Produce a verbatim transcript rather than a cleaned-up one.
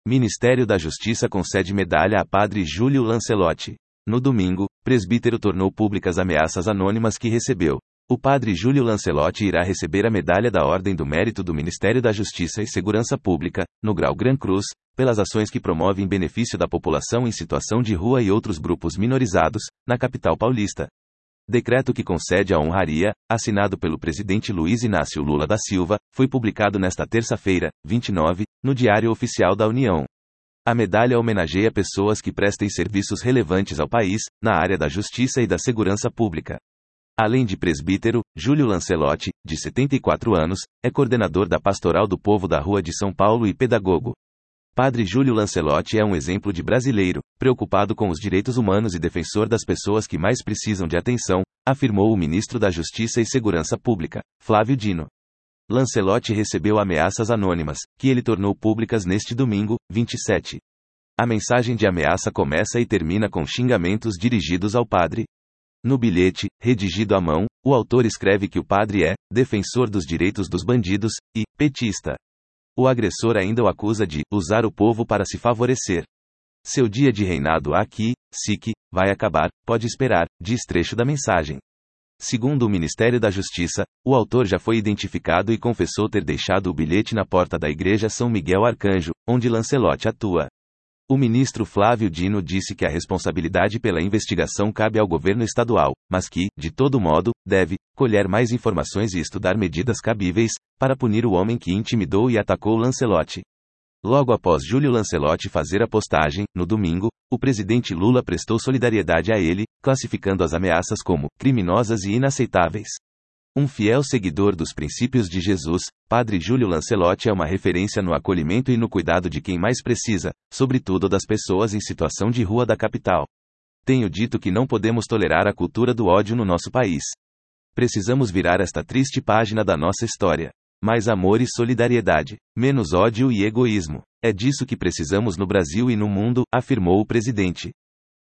Ministério da Justiça concede medalha a padre Júlio Lancelotti. No domingo, presbítero tornou públicas ameaças anônimas que recebeu. O padre Júlio Lancelotti irá receber a medalha da Ordem do Mérito do Ministério da Justiça e Segurança Pública, no grau Gran Cruz, pelas ações que promove em benefício da população em situação de rua e outros grupos minorizados, na capital paulista. Decreto que concede a honraria, assinado pelo presidente Luiz Inácio Lula da Silva, foi publicado nesta terça-feira, vinte e nove, no Diário Oficial da União. A medalha homenageia pessoas que prestem serviços relevantes ao país, na área da justiça e da segurança pública. Além de presbítero, Júlio Lancelotti, de setenta e quatro anos, é coordenador da Pastoral do Povo da Rua de São Paulo e pedagogo. Padre Júlio Lancelotti é um exemplo de brasileiro, preocupado com os direitos humanos e defensor das pessoas que mais precisam de atenção, afirmou o ministro da Justiça e Segurança Pública, Flávio Dino. Lancelotti recebeu ameaças anônimas, que ele tornou públicas neste domingo, vinte e sete. A mensagem de ameaça começa e termina com xingamentos dirigidos ao padre. No bilhete, redigido à mão, o autor escreve que o padre é defensor dos direitos dos bandidos e petista. O agressor ainda o acusa de usar o povo para se favorecer. Seu dia de reinado aqui, S I C, vai acabar, pode esperar, diz trecho da mensagem. Segundo o Ministério da Justiça, o autor já foi identificado e confessou ter deixado o bilhete na porta da Igreja São Miguel Arcanjo, onde Lancelotti atua. O ministro Flávio Dino disse que a responsabilidade pela investigação cabe ao governo estadual, mas que, de todo modo, deve colher mais informações e estudar medidas cabíveis para punir o homem que intimidou e atacou Lancelotti. Logo após Júlio Lancelotti fazer a postagem, no domingo, o presidente Lula prestou solidariedade a ele, classificando as ameaças como criminosas e inaceitáveis. Um fiel seguidor dos princípios de Jesus, padre Júlio Lancelotti é uma referência no acolhimento e no cuidado de quem mais precisa, sobretudo das pessoas em situação de rua da capital. Tenho dito que não podemos tolerar a cultura do ódio no nosso país. Precisamos virar esta triste página da nossa história. Mais amor e solidariedade, menos ódio e egoísmo. É disso que precisamos no Brasil e no mundo, afirmou o presidente.